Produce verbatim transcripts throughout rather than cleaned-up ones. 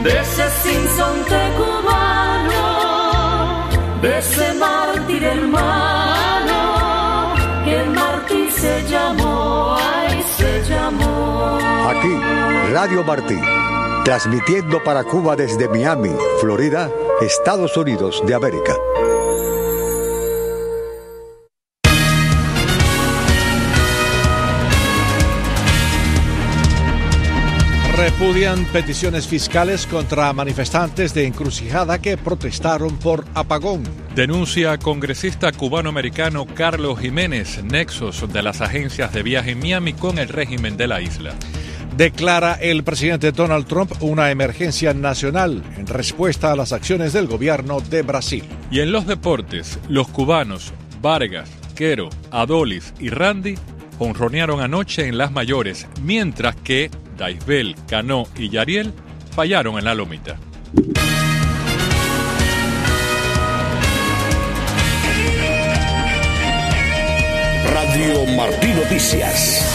de ese sinsonte cubano, de ese mártir hermano, que el mártir se llamó, ay, se llamó. Aquí, Radio Martí, transmitiendo para Cuba desde Miami, Florida, Estados Unidos de América. Repudian peticiones fiscales contra manifestantes de Encrucijada que protestaron por apagón. Denuncia congresista cubano-americano Carlos Jiménez nexos de las agencias de viaje en Miami con el régimen de la isla. Declara el presidente Donald Trump una emergencia nacional en respuesta a las acciones del gobierno de Brasil. Y en los deportes, los cubanos Vargas, Quero, Adolis y Randy jonronearon anoche en las mayores, mientras que Daisbel, Cano y Yariel fallaron en la lomita. Radio Martí Noticias.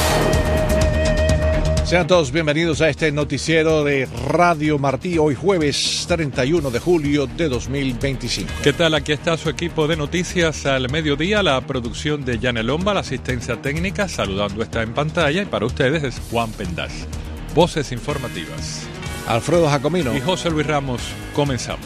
Sean todos bienvenidos a este noticiero de Radio Martí, hoy jueves treinta y uno de julio de dos mil veinticinco. ¿Qué tal? Aquí está su equipo de noticias al mediodía, la producción de Yane Lomba, la asistencia técnica, saludando está en pantalla, y para ustedes es Juan Pendas. Voces informativas. Alfredo Jacomino y José Luis Ramos. Comenzamos.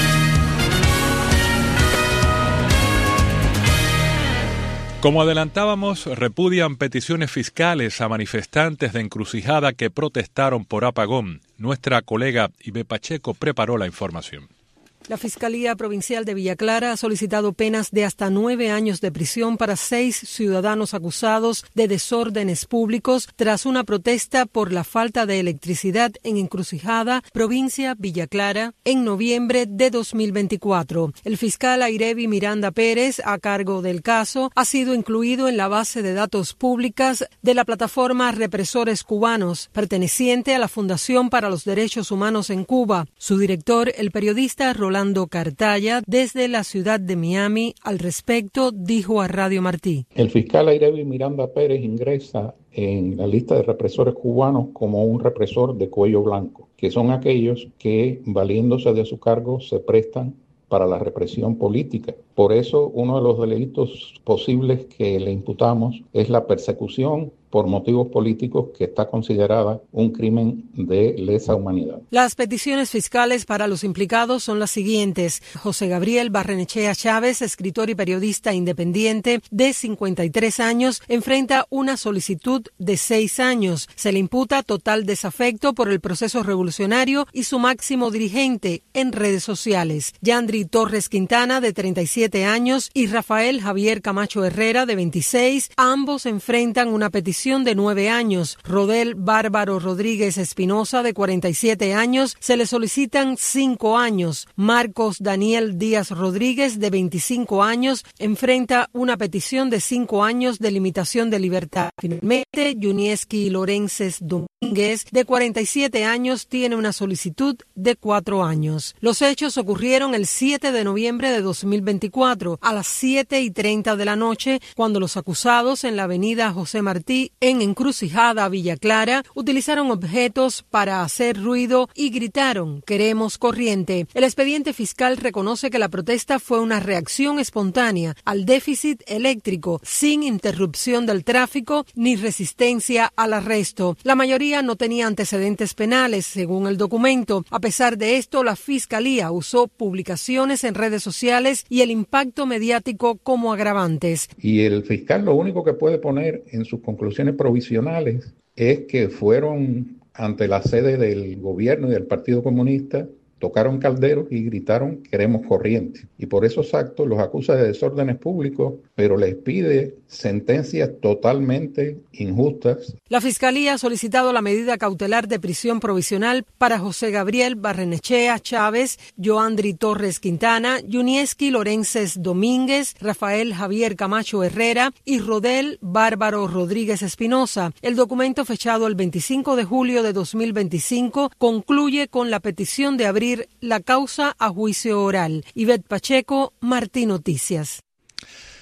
Como adelantábamos, repudian peticiones fiscales a manifestantes de Encrucijada que protestaron por apagón. Nuestra colega Ibe Pacheco preparó la información. La Fiscalía Provincial de Villa Clara ha solicitado penas de hasta nueve años de prisión para seis ciudadanos acusados de desórdenes públicos tras una protesta por la falta de electricidad en Encrucijada, provincia Villa Clara, en noviembre de dos mil veinticuatro. El fiscal Airevi Miranda Pérez, a cargo del caso, ha sido incluido en la base de datos públicas de la plataforma Represores Cubanos, perteneciente a la Fundación para los Derechos Humanos en Cuba. Su director, el periodista Rolando Cartaya, desde la ciudad de Miami, al respecto, dijo a Radio Martí. El fiscal Airevi Miranda Pérez ingresa en la lista de represores cubanos como un represor de cuello blanco, que son aquellos que, valiéndose de su cargo, se prestan para la represión política. Por eso, uno de los delitos posibles que le imputamos es la persecución por motivos políticos, que está considerada un crimen de lesa humanidad. Las peticiones fiscales para los implicados son las siguientes. José Gabriel Barrenechea Chávez, escritor y periodista independiente de cincuenta y tres años, enfrenta una solicitud de seis años. Se le imputa total desafecto por el proceso revolucionario y su máximo dirigente en redes sociales. Yandri Torres Quintana, de treinta y siete años, y Rafael Javier Camacho Herrera, de veintiséis, ambos enfrentan una petición de nueve años. Rodel Bárbaro Rodríguez Espinosa, de cuarenta y siete años, se le solicitan cinco años. Marcos Daniel Díaz Rodríguez, de veinticinco años, enfrenta una petición de cinco años de limitación de libertad. Finalmente, Yunieski Lorences Domínguez, de cuarenta y siete años, tiene una solicitud de cuatro años. Los hechos ocurrieron el siete de noviembre de dos mil veinticuatro, a las siete y treinta de la noche, cuando los acusados en la avenida José Martí, en Encrucijada, Villa Clara, utilizaron objetos para hacer ruido y gritaron: "Queremos corriente". El expediente fiscal reconoce que la protesta fue una reacción espontánea al déficit eléctrico, sin interrupción del tráfico ni resistencia al arresto. La mayoría no tenía antecedentes penales, según el documento. A pesar de esto, la Fiscalía usó publicaciones en redes sociales y el impacto mediático como agravantes. Y el fiscal lo único que puede poner en sus conclusiones provisionales es que fueron ante la sede del gobierno y del Partido Comunista, tocaron calderos y gritaron: "Queremos corriente". Y por esos actos los acusa de desórdenes públicos, pero les pide sentencias totalmente injustas. La Fiscalía ha solicitado la medida cautelar de prisión provisional para José Gabriel Barrenechea Chávez, Yoandri Torres Quintana, Yunieski Lorences Domínguez, Rafael Javier Camacho Herrera y Rodel Bárbaro Rodríguez Espinosa. El documento, fechado el veinticinco de julio de dos mil veinticinco, concluye con la petición de abrir la causa a juicio oral. Ivette Pacheco, Martí Noticias.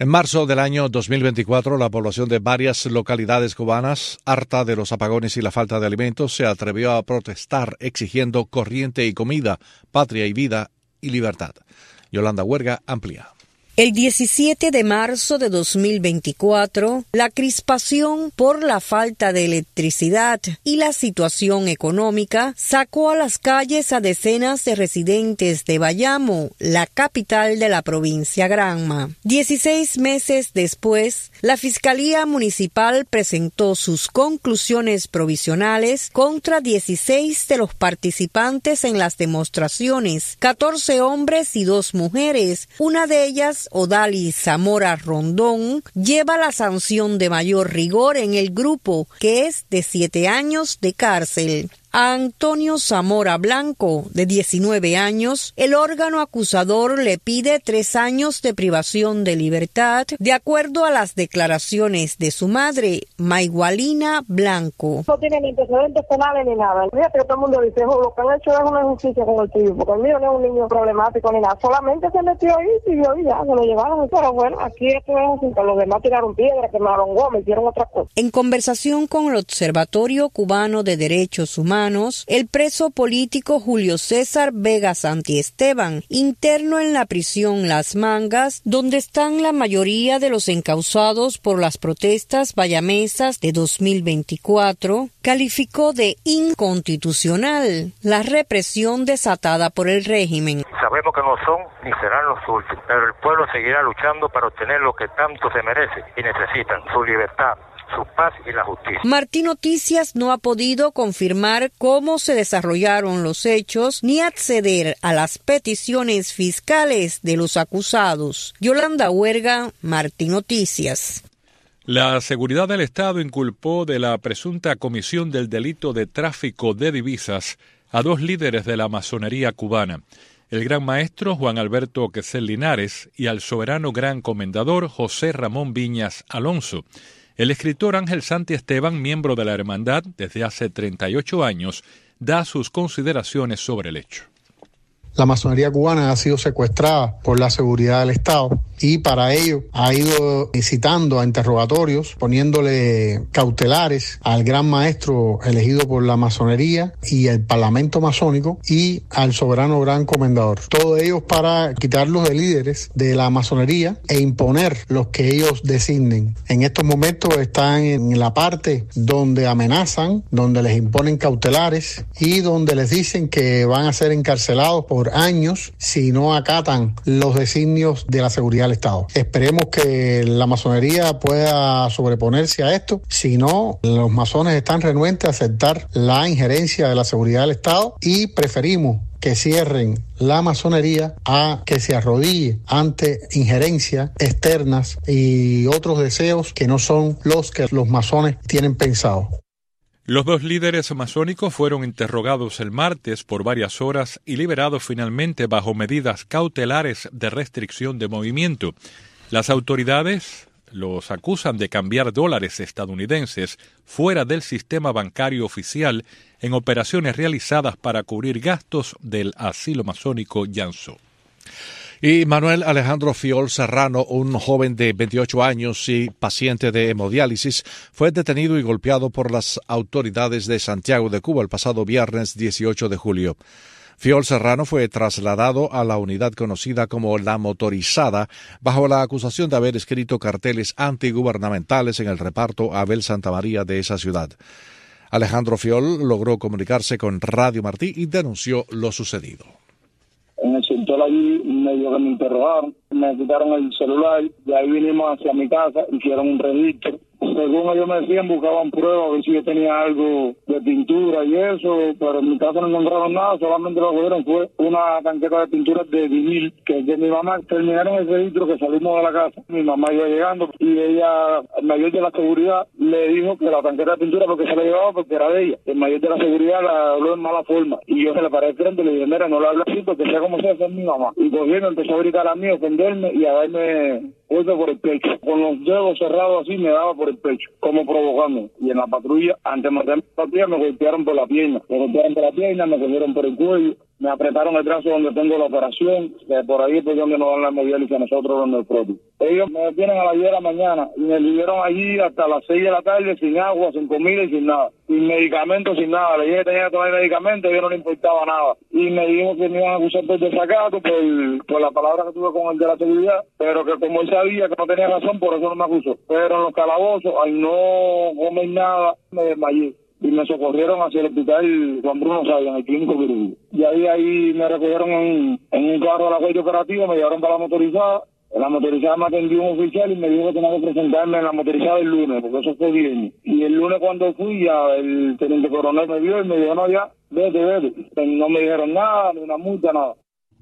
En marzo del año dos mil veinticuatro, la población de varias localidades cubanas, harta de los apagones y la falta de alimentos, se atrevió a protestar exigiendo corriente y comida, patria y vida y libertad. Yolanda Huerga amplía. El diecisiete de marzo de dos mil veinticuatro, la crispación por la falta de electricidad y la situación económica sacó a las calles a decenas de residentes de Bayamo, la capital de la provincia Granma. Dieciséis meses después, la Fiscalía Municipal presentó sus conclusiones provisionales contra dieciséis de los participantes en las demostraciones, catorce hombres y dos mujeres, una de ellas Odalis Zamora Rondón, lleva la sanción de mayor rigor en el grupo, que es de siete años de cárcel. A Antonio Zamora Blanco, de diecinueve años, el órgano acusador le pide tres años de privación de libertad, de acuerdo a las declaraciones de su madre, Maigualina Blanco. No tiene ni antecedentes penales ni nada. Fíjate que todo el mundo dice, oh, lo que han hecho es una injusticia con el tío, porque el mío no es un niño problemático ni nada. Solamente se metió ahí y vio y ya, se lo llevaron. Pero bueno, aquí esto es así, que los demás tiraron piedra, quemaron goma, hicieron otra cosa. En conversación con el Observatorio Cubano de Derechos Humanos, el preso político Julio César Vega Santiesteban, interno en la prisión Las Mangas, donde están la mayoría de los encausados por las protestas bayamesas de dos mil veinticuatro, calificó de inconstitucional la represión desatada por el régimen. Sabemos que no son ni serán los últimos, pero el pueblo seguirá luchando para obtener lo que tanto se merece y necesitan, su libertad, su paz y la justicia. Martín Noticias no ha podido confirmar cómo se desarrollaron los hechos ni acceder a las peticiones fiscales de los acusados. Yolanda Huerga, Martín Noticias. La seguridad del Estado inculpó de la presunta comisión del delito de tráfico de divisas a dos líderes de la masonería cubana, el gran maestro Juan Alberto Quetzal Linares y al soberano gran comendador José Ramón Viñas Alonso. El escritor Ángel Santiesteban, miembro de la hermandad desde hace treinta y ocho años, da sus consideraciones sobre el hecho. La masonería cubana ha sido secuestrada por la seguridad del Estado y para ello ha ido citando a interrogatorios, poniéndole cautelares al gran maestro elegido por la masonería y el parlamento masónico y al soberano gran comendador. Todos ellos para quitarlos de líderes de la masonería e imponer los que ellos designen. En estos momentos están en la parte donde amenazan, donde les imponen cautelares y donde les dicen que van a ser encarcelados por años si no acatan los designios de la seguridad del Estado. Esperemos que la masonería pueda sobreponerse a esto, si no, los masones están renuentes a aceptar la injerencia de la seguridad del Estado y preferimos que cierren la masonería a que se arrodille ante injerencias externas y otros deseos que no son los que los masones tienen pensado. Los dos líderes masónicos fueron interrogados el martes por varias horas y liberados finalmente bajo medidas cautelares de restricción de movimiento. Las autoridades los acusan de cambiar dólares estadounidenses fuera del sistema bancario oficial en operaciones realizadas para cubrir gastos del asilo masónico Yanso. Y Manuel Alejandro Fiol Serrano, un joven de veintiocho años y paciente de hemodiálisis, fue detenido y golpeado por las autoridades de Santiago de Cuba el pasado viernes dieciocho de julio. Fiol Serrano fue trasladado a la unidad conocida como La Motorizada bajo la acusación de haber escrito carteles antigubernamentales en el reparto Abel Santamaría de esa ciudad. Alejandro Fiol logró comunicarse con Radio Martí y denunció lo sucedido. En el sector allí medio que me interrogaron, me quitaron el celular, de ahí vinimos hacia mi casa, hicieron un registro. Según ellos me decían, buscaban pruebas a ver si yo tenía algo de pintura y eso, pero en mi casa no encontraron nada, solamente lo que cogieron fue una tanqueta de pintura de vinil, que es de mi mamá. Terminaron el registro que salimos de la casa, mi mamá iba llegando y ella, el mayor de la seguridad, le dijo que la tanqueta de pintura porque se la llevaba porque era de ella. El mayor de la seguridad la habló en mala forma y yo se le paré de frente y le dije, mira, no le hables así porque sea como sea, esa es mi mamá. Y cogiendo empezó a gritar a mí, a ofenderme y a darme golpe por el pecho. Con los dedos cerrados así me daba por el pecho, como provocando. Y en la patrulla, antes de matarme la pierna, me golpearon por la pierna. Me golpearon por la pierna, me cogieron por el cuello, me apretaron el brazo donde tengo la operación, que por ahí es por donde nos dan la hemodiálisis a nosotros los neufróticos. Ellos me detienen a las diez de la mañana y me vivieron allí hasta las seis de la tarde sin agua, sin comida y sin nada, sin medicamentos, sin nada. Le dije que tenía que tomar medicamentos y a ellos no les importaba nada. Y me dijo que me iban a acusar por desacato, por, por la palabra que tuve con el de la seguridad, pero que como él sabía que no tenía razón, por eso no me acusó. Pero en los calabozos, al no comer nada, me desmayé. Y me socorrieron hacia el hospital Juan Bruno Saya, en el clínico quirúrgico. Y ahí, ahí me recogieron en, en un carro de la cuello operativo, me llevaron para la motorizada. En la motorizada me atendió un oficial y me dijo que tenía que presentarme en la motorizada el lunes, porque eso fue viernes. Y el lunes cuando fui, ya el teniente coronel me vio y me dijo, no, ya, vete, vete. No me dijeron nada, ni una multa, nada.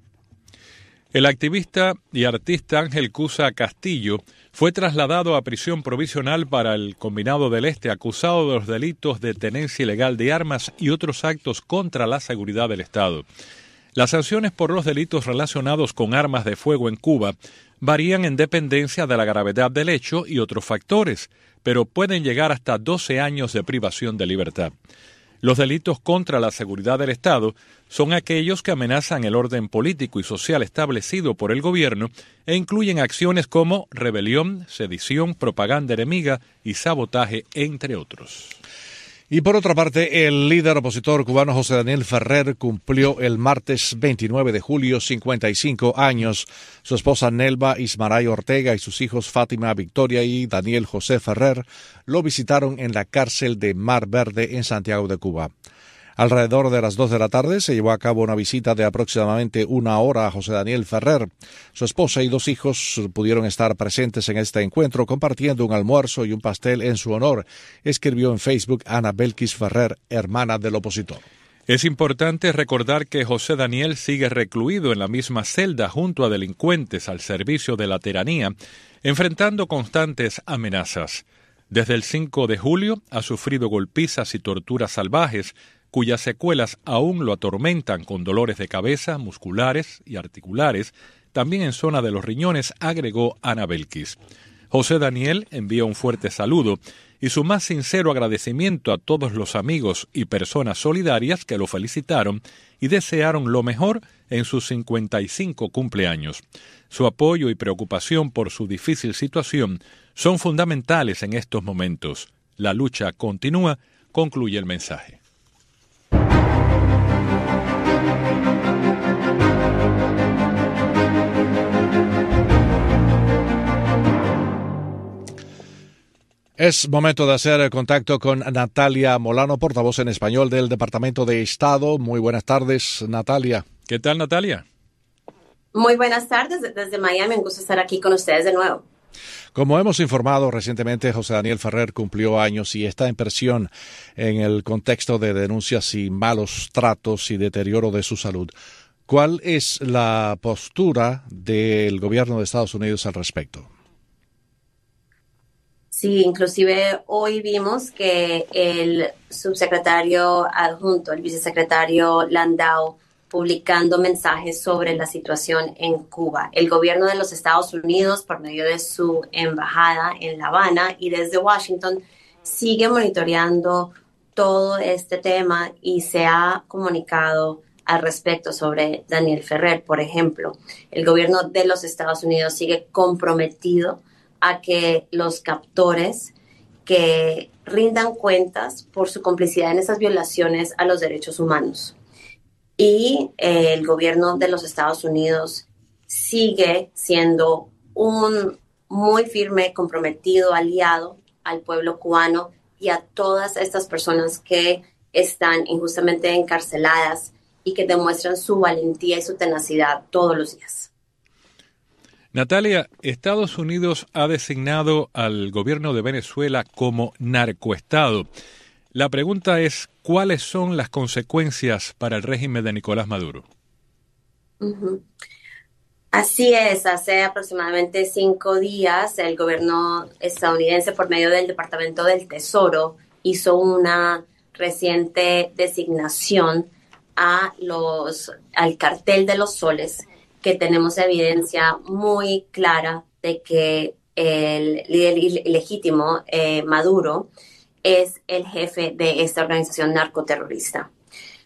El activista y artista Ángel Cusa Castillo fue trasladado a prisión provisional para el Combinado del Este, acusado de los delitos de tenencia ilegal de armas y otros actos contra la seguridad del Estado. Las sanciones por los delitos relacionados con armas de fuego en Cuba varían en dependencia de la gravedad del hecho y otros factores, pero pueden llegar hasta doce años de privación de libertad. Los delitos contra la seguridad del Estado son aquellos que amenazan el orden político y social establecido por el gobierno e incluyen acciones como rebelión, sedición, propaganda enemiga y sabotaje, entre otros. Y por otra parte, el líder opositor cubano José Daniel Ferrer cumplió el martes veintinueve de julio cincuenta y cinco años. Su esposa Nelva Ismaray Ortega y sus hijos Fátima Victoria y Daniel José Ferrer lo visitaron en la cárcel de Mar Verde en Santiago de Cuba. Alrededor de las dos de la tarde se llevó a cabo una visita de aproximadamente una hora a José Daniel Ferrer. Su esposa y dos hijos pudieron estar presentes en este encuentro compartiendo un almuerzo y un pastel en su honor, escribió en Facebook Ana Belkis Ferrer, hermana del opositor. Es importante recordar que José Daniel sigue recluido en la misma celda junto a delincuentes al servicio de la tiranía, enfrentando constantes amenazas. Desde el cinco de julio ha sufrido golpizas y torturas salvajes, cuyas secuelas aún lo atormentan con dolores de cabeza, musculares y articulares, también en zona de los riñones, agregó Ana Belkis. José Daniel envía un fuerte saludo y su más sincero agradecimiento a todos los amigos y personas solidarias que lo felicitaron y desearon lo mejor en sus cincuenta y cinco cumpleaños. Su apoyo y preocupación por su difícil situación son fundamentales en estos momentos. La lucha continúa, concluye el mensaje. Es momento de hacer contacto con Natalia Molano, portavoz en español del Departamento de Estado. Muy buenas tardes, Natalia. ¿Qué tal, Natalia? Muy buenas tardes desde Miami. Un gusto estar aquí con ustedes de nuevo. Como hemos informado recientemente, José Daniel Ferrer cumplió años y está en prisión en el contexto de denuncias y malos tratos y deterioro de su salud. ¿Cuál es la postura del gobierno de Estados Unidos al respecto? Sí, inclusive hoy vimos que el subsecretario adjunto, el vicesecretario Landau, publicando mensajes sobre la situación en Cuba. El gobierno de los Estados Unidos, por medio de su embajada en La Habana y desde Washington, sigue monitoreando todo este tema y se ha comunicado al respecto sobre Daniel Ferrer. Por ejemplo, el gobierno de los Estados Unidos sigue comprometido a que los captores que rindan cuentas por su complicidad en esas violaciones a los derechos humanos. Y eh, el gobierno de los Estados Unidos sigue siendo un muy firme, comprometido aliado al pueblo cubano y a todas estas personas que están injustamente encarceladas y que demuestran su valentía y su tenacidad todos los días. Natalia, Estados Unidos ha designado al gobierno de Venezuela como narcoestado. La pregunta es, ¿cuáles son las consecuencias para el régimen de Nicolás Maduro? Uh-huh. Así es, hace aproximadamente cinco días el gobierno estadounidense, por medio del Departamento del Tesoro, hizo una reciente designación a los, al cartel de los soles, que tenemos evidencia muy clara de que el líder ilegítimo, eh, Maduro, es el jefe de esta organización narcoterrorista.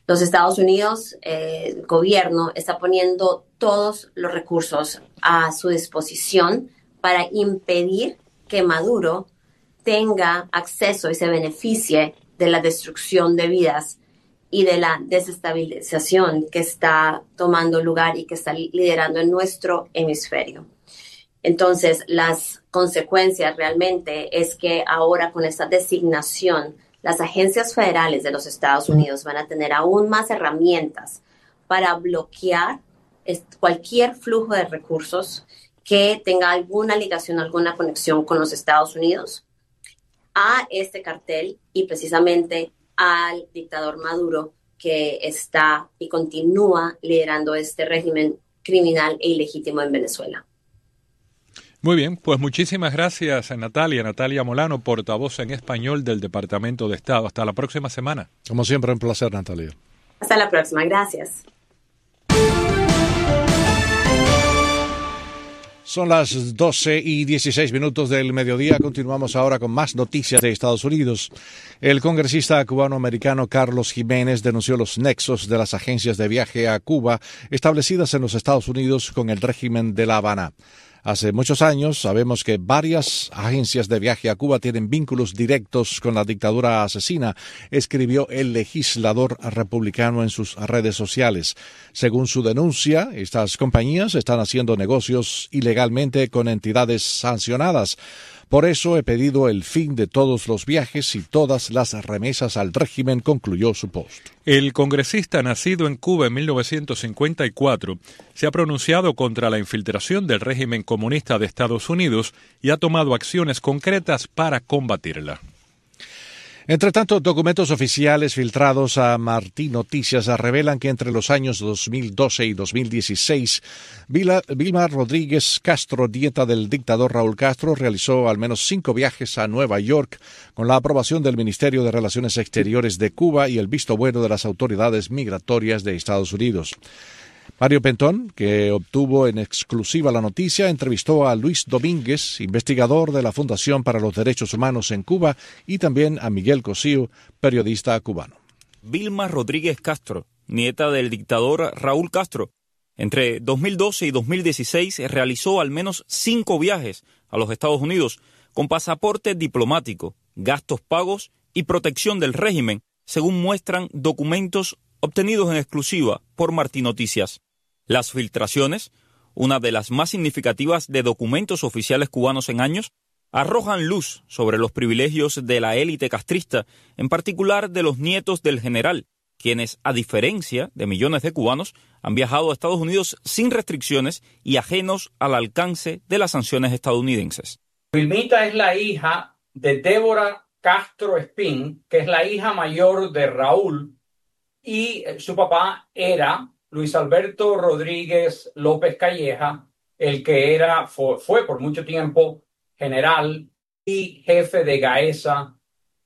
Los Estados Unidos, eh, el gobierno, está poniendo todos los recursos a su disposición para impedir que Maduro tenga acceso y se beneficie de la destrucción de vidas y de la desestabilización que está tomando lugar y que está liderando en nuestro hemisferio. Entonces, las consecuencias realmente es que ahora con esta designación, las agencias federales de los Estados Unidos van a tener aún más herramientas para bloquear cualquier flujo de recursos que tenga alguna ligación, alguna conexión con los Estados Unidos a este cartel y precisamente al dictador Maduro, que está y continúa liderando este régimen criminal e ilegítimo en Venezuela. Muy bien, pues muchísimas gracias a Natalia, Natalia Molano, portavoz en español del Departamento de Estado. Hasta la próxima semana. Como siempre, un placer, Natalia. Hasta la próxima, gracias. Son las doce y dieciséis minutos del mediodía. Continuamos ahora con más noticias de Estados Unidos. El congresista cubano-americano Carlos Jiménez denunció los nexos de las agencias de viaje a Cuba establecidas en los Estados Unidos con el régimen de La Habana. Hace muchos años sabemos que varias agencias de viaje a Cuba tienen vínculos directos con la dictadura asesina, escribió el legislador republicano en sus redes sociales. Según su denuncia, estas compañías están haciendo negocios ilegalmente con entidades sancionadas. Por eso he pedido el fin de todos los viajes y todas las remesas al régimen, concluyó su post. El congresista nacido en Cuba en mil novecientos cincuenta y cuatro se ha pronunciado contra la infiltración del régimen comunista de Estados Unidos y ha tomado acciones concretas para combatirla. Entre tanto, documentos oficiales filtrados a Martín Noticias revelan que entre los años dos mil doce y dos mil dieciséis, Vilma Rodríguez Castro, nieta del dictador Raúl Castro, realizó al menos cinco viajes a Nueva York con la aprobación del Ministerio de Relaciones Exteriores de Cuba y el visto bueno de las autoridades migratorias de Estados Unidos. Mario Pentón, que obtuvo en exclusiva la noticia, entrevistó a Luis Domínguez, investigador de la Fundación para los Derechos Humanos en Cuba, y también a Miguel Cosío, periodista cubano. Vilma Rodríguez Castro, nieta del dictador Raúl Castro, entre dos mil doce y dos mil dieciséis realizó al menos cinco viajes a los Estados Unidos con pasaporte diplomático, gastos pagos y protección del régimen, según muestran documentos obtenidos en exclusiva por Martín Noticias. Las filtraciones, una de las más significativas de documentos oficiales cubanos en años, arrojan luz sobre los privilegios de la élite castrista, en particular de los nietos del general, quienes, a diferencia de millones de cubanos, han viajado a Estados Unidos sin restricciones y ajenos al alcance de las sanciones estadounidenses. Vilmita es la hija de Débora Castro Espín, que es la hija mayor de Raúl, y su papá era Luis Alberto Rodríguez López Calleja, el que era fue, fue por mucho tiempo general y jefe de Gaesa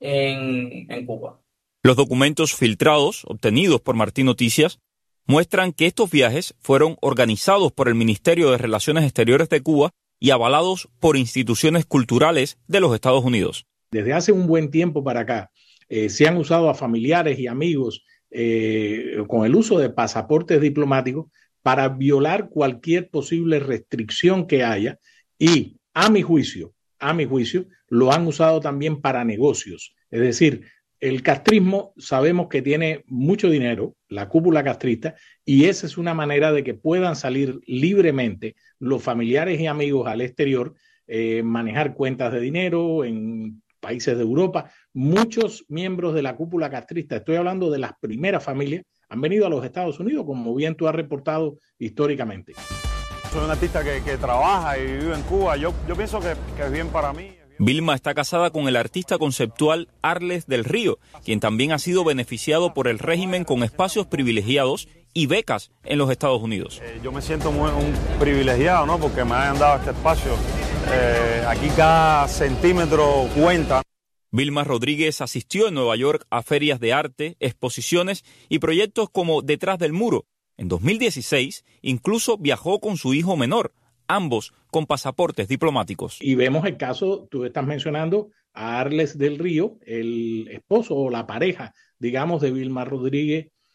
en, en Cuba. Los documentos filtrados, obtenidos por Martín Noticias, muestran que estos viajes fueron organizados por el Ministerio de Relaciones Exteriores de Cuba y avalados por instituciones culturales de los Estados Unidos. Desde hace un buen tiempo para acá, eh, se han usado a familiares y amigos Eh, con el uso de pasaportes diplomáticos para violar cualquier posible restricción que haya y, a mi juicio, a mi juicio, lo han usado también para negocios. Es decir, el castrismo sabemos que tiene mucho dinero, la cúpula castrista, y esa es una manera de que puedan salir libremente los familiares y amigos al exterior, eh, manejar cuentas de dinero en países de Europa. Muchos miembros de la cúpula castrista, estoy hablando de las primeras familias, han venido a los Estados Unidos, como bien tú has reportado históricamente. Soy un artista que, que trabaja y vive en Cuba. Yo, yo pienso que, que es bien para mí. Vilma está casada con el artista conceptual Arles del Río, quien también ha sido beneficiado por el régimen con espacios privilegiados y becas en los Estados Unidos. Eh, yo me siento muy un privilegiado, ¿no? Porque me hayan dado este espacio. Eh, aquí cada centímetro cuenta. Vilma Rodríguez asistió en Nueva York a ferias de arte, exposiciones y proyectos como Detrás del Muro. En dos mil dieciséis incluso viajó con su hijo menor, ambos con pasaportes diplomáticos. Y vemos el caso, tú estás mencionando a Arles del Río, el esposo o la pareja, digamos, de Vilma Rodríguez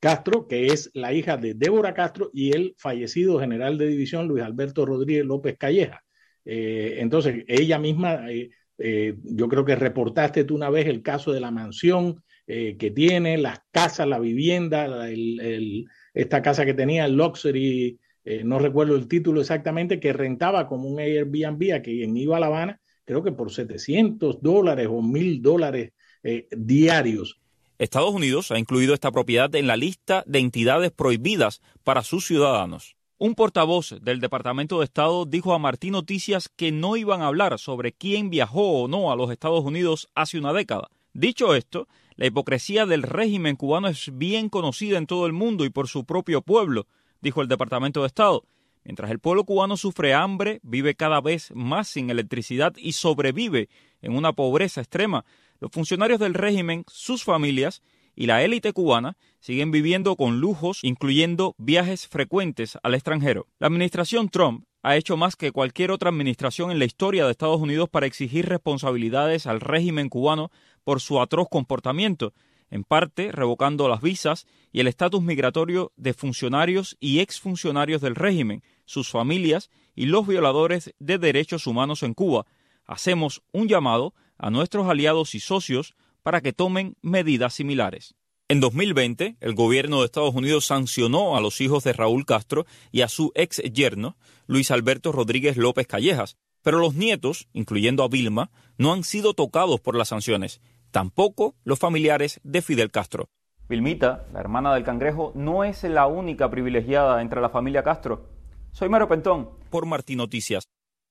Castro, que es la hija de Débora Castro y el fallecido general de división Luis Alberto Rodríguez López Calleja. Eh, entonces, ella misma, eh, eh, yo creo que reportaste tú una vez el caso de la mansión eh, que tiene, las casas, la vivienda, el, el, esta casa que tenía, el Luxury, eh, no recuerdo el título exactamente, que rentaba como un Airbnb a quien iba a La Habana, creo que por setecientos dólares o mil dólares eh, diarios. Estados Unidos ha incluido esta propiedad en la lista de entidades prohibidas para sus ciudadanos. Un portavoz del Departamento de Estado dijo a Martín Noticias que no iban a hablar sobre quién viajó o no a los Estados Unidos hace una década. Dicho esto, la hipocresía del régimen cubano es bien conocida en todo el mundo y por su propio pueblo, dijo el Departamento de Estado. Mientras el pueblo cubano sufre hambre, vive cada vez más sin electricidad y sobrevive en una pobreza extrema, los funcionarios del régimen, sus familias y la élite cubana siguen viviendo con lujos, incluyendo viajes frecuentes al extranjero. La administración Trump ha hecho más que cualquier otra administración en la historia de Estados Unidos para exigir responsabilidades al régimen cubano por su atroz comportamiento, en parte revocando las visas y el estatus migratorio de funcionarios y exfuncionarios del régimen, sus familias y los violadores de derechos humanos en Cuba. Hacemos un llamado a nuestros aliados y socios para que tomen medidas similares. En dos mil veinte, el gobierno de Estados Unidos sancionó a los hijos de Raúl Castro y a su ex yerno, Luis Alberto Rodríguez López Callejas, pero los nietos, incluyendo a Vilma, no han sido tocados por las sanciones, tampoco los familiares de Fidel Castro. Vilmita, la hermana del cangrejo, no es la única privilegiada entre la familia Castro. Soy Mario Pentón, por Martín Noticias.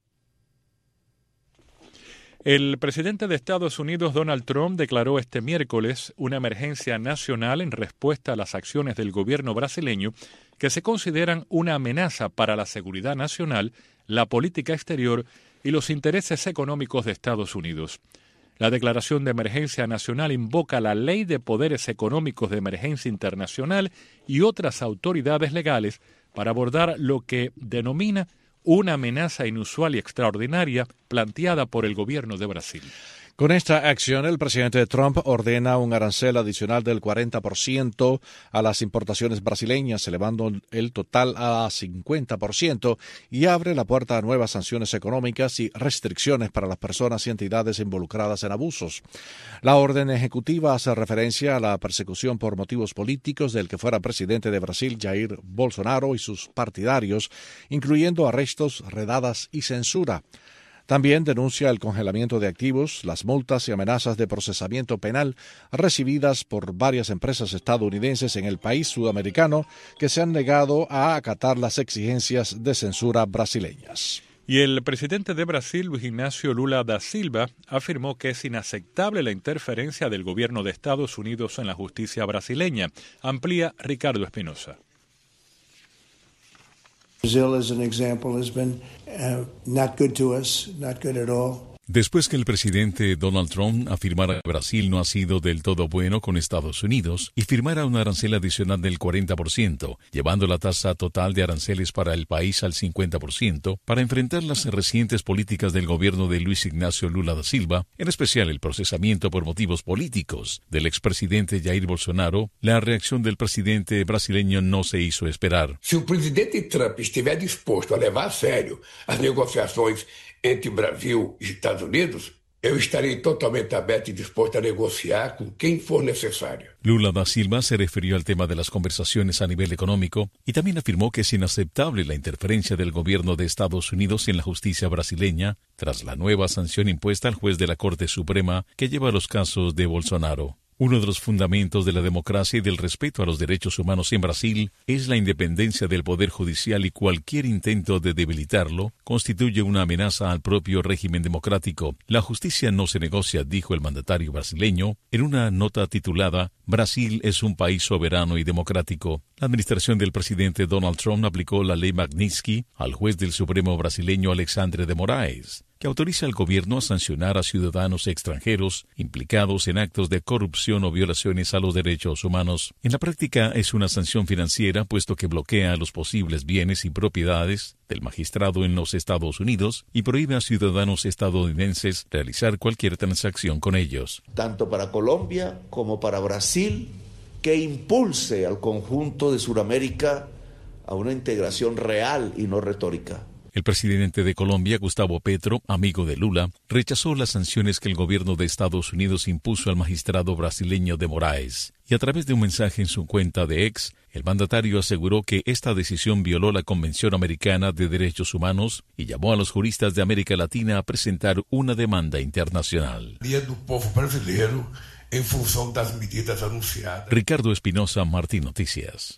El presidente de Estados Unidos, Donald Trump, declaró este miércoles una emergencia nacional en respuesta a las acciones del gobierno brasileño que se consideran una amenaza para la seguridad nacional, la política exterior y los intereses económicos de Estados Unidos. La declaración de emergencia nacional invoca la Ley de Poderes Económicos de Emergencia Internacional y otras autoridades legales para abordar lo que denomina una amenaza inusual y extraordinaria planteada por el gobierno de Brasil. Con esta acción, el presidente Trump ordena un arancel adicional del cuarenta por ciento a las importaciones brasileñas, elevando el total a cincuenta por ciento, y abre la puerta a nuevas sanciones económicas y restricciones para las personas y entidades involucradas en abusos. La orden ejecutiva hace referencia a la persecución por motivos políticos del que fuera presidente de Brasil, Jair Bolsonaro, y sus partidarios, incluyendo arrestos, redadas y censura. También denuncia el congelamiento de activos, las multas y amenazas de procesamiento penal recibidas por varias empresas estadounidenses en el país sudamericano que se han negado a acatar las exigencias de censura brasileñas. Y el presidente de Brasil, Luis Ignacio Lula da Silva, afirmó que es inaceptable la interferencia del gobierno de Estados Unidos en la justicia brasileña. Amplía Ricardo Espinosa. Brazil, as an example, has been uh, not good to us, not good at all. Después que el presidente Donald Trump afirmara que Brasil no ha sido del todo bueno con Estados Unidos y firmara un arancel adicional del cuarenta por ciento, llevando la tasa total de aranceles para el país al cincuenta por ciento, para enfrentar las recientes políticas del gobierno de Luis Ignacio Lula da Silva, en especial el procesamiento por motivos políticos del expresidente Jair Bolsonaro, la reacción del presidente brasileño no se hizo esperar. Si el presidente Trump estiver dispuesto a levar a serio as negociações entre Brasil e Estados Unidos, eu estarei totalmente aberto y dispuesto a negociar con quien for necesario. Lula da Silva se refirió al tema de las conversaciones a nivel económico y también afirmó que es inaceptable la interferencia del gobierno de Estados Unidos en la justicia brasileña tras la nueva sanción impuesta al juez de la Corte Suprema que lleva los casos de Bolsonaro. Uno de los fundamentos de la democracia y del respeto a los derechos humanos en Brasil es la independencia del Poder Judicial y cualquier intento de debilitarlo constituye una amenaza al propio régimen democrático. La justicia no se negocia, dijo el mandatario brasileño en una nota titulada Brasil es un país soberano y democrático. La administración del presidente Donald Trump aplicó la ley Magnitsky al juez del Supremo brasileño Alexandre de Moraes, que autoriza al gobierno a sancionar a ciudadanos extranjeros implicados en actos de corrupción o violaciones a los derechos humanos. En la práctica es una sanción financiera, puesto que bloquea los posibles bienes y propiedades del magistrado en los Estados Unidos y prohíbe a ciudadanos estadounidenses realizar cualquier transacción con ellos. Tanto para Colombia como para Brasil que impulse al conjunto de Sudamérica a una integración real y no retórica. El presidente de Colombia, Gustavo Petro, amigo de Lula, rechazó las sanciones que el gobierno de Estados Unidos impuso al magistrado brasileño de Moraes. Y a través de un mensaje en su cuenta de X, el mandatario aseguró que esta decisión violó la Convención Americana de Derechos Humanos y llamó a los juristas de América Latina a presentar una demanda internacional. Día del pueblo brasileño en función de las medidas anunciadas. Ricardo Espinosa, Martín Noticias.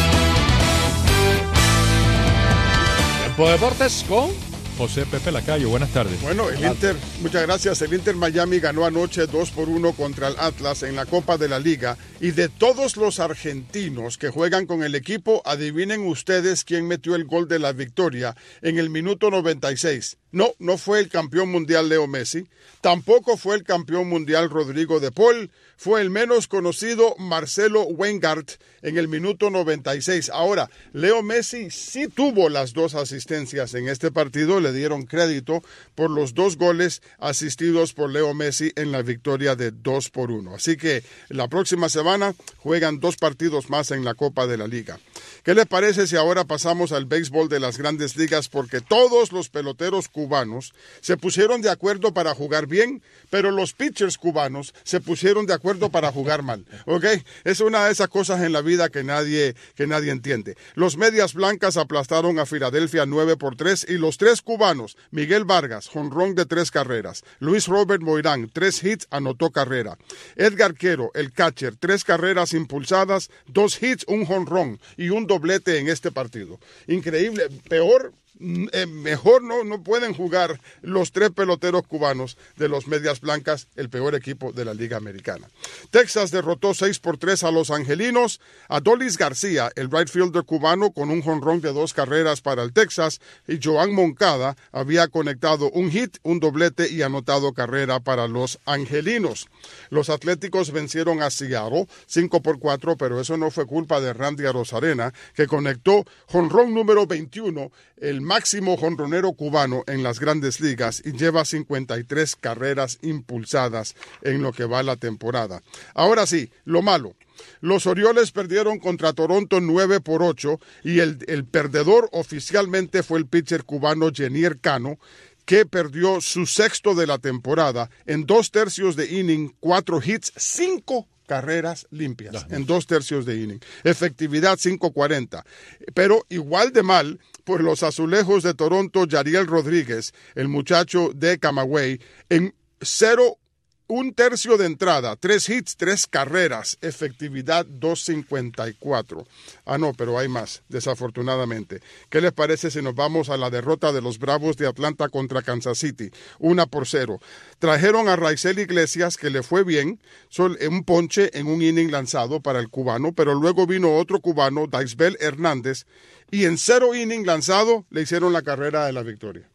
Tiempo de deportes con José Pepe Lacayo. Buenas tardes. Bueno, el Inter, muchas gracias. El Inter Miami ganó anoche dos por uno contra el Atlas en la Copa de la Liga. Y de todos los argentinos que juegan con el equipo, adivinen ustedes quién metió el gol de la victoria en el minuto noventa y seis. No, no fue el campeón mundial Leo Messi, tampoco fue el campeón mundial Rodrigo de Paul, fue el menos conocido Marcelo Weingart en el minuto noventa y seis. Ahora, Leo Messi sí tuvo las dos asistencias en este partido, le dieron crédito por los dos goles asistidos por Leo Messi en la victoria de dos por uno. Así que la próxima semana juegan dos partidos más en la Copa de la Liga. ¿Qué les parece si ahora pasamos al béisbol de las Grandes Ligas? Porque todos los peloteros cubanos se pusieron de acuerdo para jugar bien, pero los pitchers cubanos se pusieron de acuerdo para jugar mal, ¿ok? Es una de esas cosas en la vida que nadie, que nadie entiende. Los Medias Blancas aplastaron a Filadelfia nueve por tres y los tres cubanos, Miguel Vargas, jonrón de tres carreras, Luis Robert Moirán, tres hits, anotó carrera. Edgar Quero, el catcher, tres carreras impulsadas, dos hits, un jonrón y un doblete en este partido. Increíble, peor... Eh, mejor no, no pueden jugar los tres peloteros cubanos de los Medias Blancas, el peor equipo de la Liga Americana. Texas derrotó seis por tres a los Angelinos. Adolis García, el right fielder cubano, con un jonrón de dos carreras para el Texas, y Joan Moncada había conectado un hit, un doblete y anotado carrera para los Angelinos. Los Atléticos vencieron a Seattle cinco por cuatro, pero eso no fue culpa de Randy Arozarena, que conectó jonrón número veintiuno, el máximo jonronero cubano en las Grandes Ligas, y lleva cincuenta y tres carreras impulsadas en lo que va la temporada. Ahora sí, lo malo. Los Orioles perdieron contra Toronto nueve por ocho y el, el perdedor oficialmente fue el pitcher cubano Jenier Cano, que perdió su sexto de la temporada en dos tercios de inning, cuatro hits, cinco carreras limpias en dos tercios de inning. Efectividad cinco cuarenta. Pero igual de mal por los Azulejos de Toronto, Yariel Rodríguez, el muchacho de Camagüey, en cero, un tercio de entrada, tres hits, tres carreras, efectividad dos cincuenta y cuatro. Ah, no, pero hay más, desafortunadamente. ¿Qué les parece si nos vamos a la derrota de los Bravos de Atlanta contra Kansas City? Una por cero. Trajeron a Raisel Iglesias, que le fue bien, un ponche en un inning lanzado para el cubano, pero luego vino otro cubano, Daisbel Hernández, y en cero inning lanzado le hicieron la carrera de la victoria.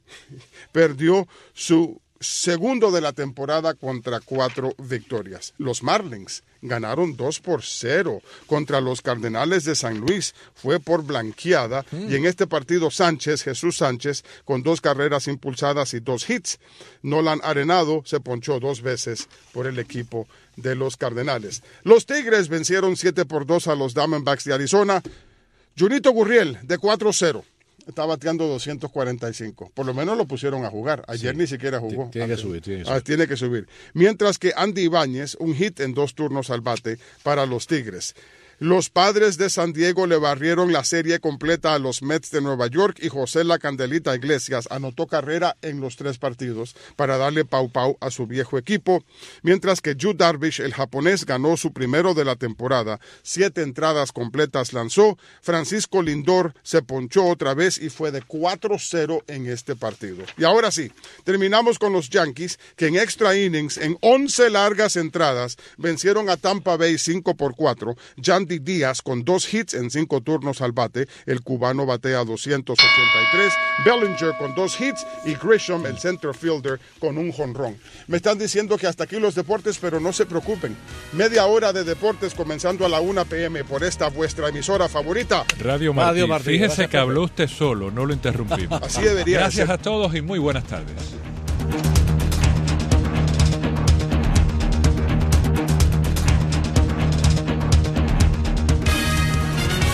Perdió su segundo de la temporada contra cuatro victorias. Los Marlins ganaron dos por cero contra los Cardenales de San Luis. Fue por blanqueada. Mm. Y en este partido Sánchez, Jesús Sánchez, con dos carreras impulsadas y dos hits. Nolan Arenado se ponchó dos veces por el equipo de los Cardenales. Los Tigres vencieron siete por dos a los Diamondbacks de Arizona. Junito Gurriel, de cuatro cero. Está bateando doscientos cuarenta y cinco. Por lo menos lo pusieron a jugar. Ayer sí, ni siquiera jugó. Tiene que subir, tiene que subir. Ah, tiene que subir. Mientras que Andy Ibáñez, un hit en dos turnos al bate para los Tigres. Los Padres de San Diego le barrieron la serie completa a los Mets de Nueva York y José La Candelita Iglesias anotó carrera en los tres partidos para darle pau pau a su viejo equipo, mientras que Yu Darvish, el japonés, ganó su primero de la temporada. Siete entradas completas lanzó. Francisco Lindor se ponchó otra vez y fue de cuatro cero en este partido. Y ahora sí, terminamos con los Yankees, que en extra innings, en once largas entradas, vencieron a Tampa Bay cinco por cuatro. Yandy Díaz con dos hits en cinco turnos al bate, el cubano batea doscientos ochenta y tres, Bellinger con dos hits y Grisham, el center fielder, con un jonrón. Me están diciendo que hasta aquí los deportes, pero no se preocupen. Media hora de deportes comenzando a la una pe eme por esta vuestra emisora favorita. Radio Martí. Radio Martí. Fíjese que habló usted solo, no lo interrumpimos. Así debería Gracias ser. a todos y muy buenas tardes.